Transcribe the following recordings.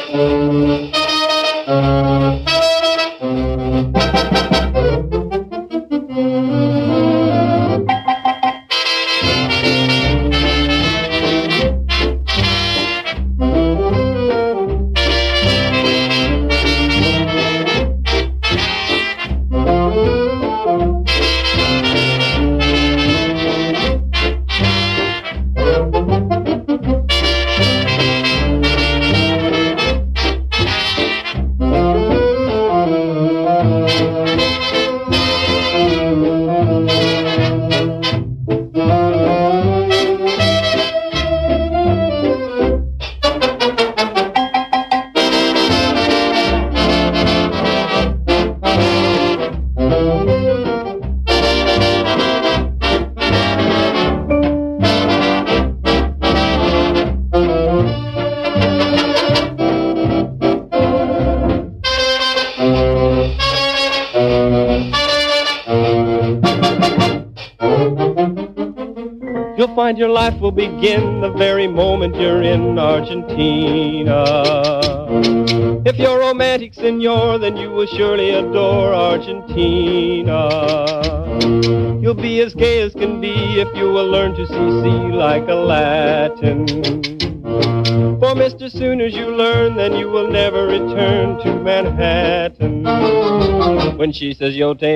You'll find your life will begin the very moment you're in Argentina. If you're romantic, senor, then you will surely adore Argentina. You'll be as gay as can be if you will learn to see like a Latin. For Mr. Soon as you learn, then you will never return to Manhattan. When she says, yo te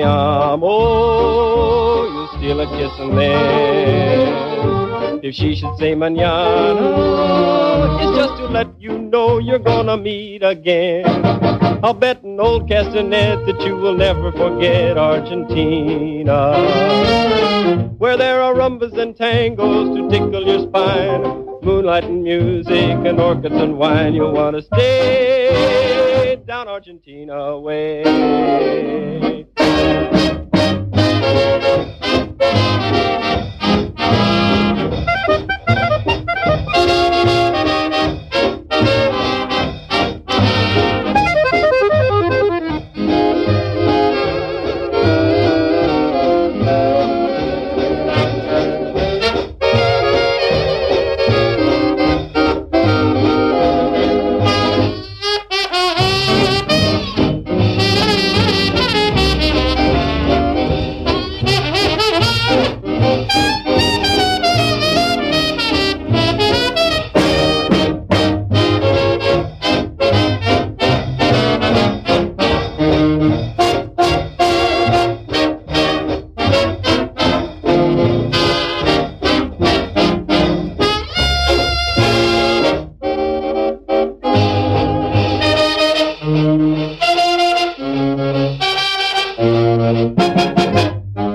amo, you'll steal a kiss and then if she should say mañana, it's just to let you know you're gonna meet again. I'll bet an old castanet that you will never forget Argentina, where there are rumbas and tangos to tickle your spine, moonlight and music and orchids and wine. You'll want to stay down Argentina way.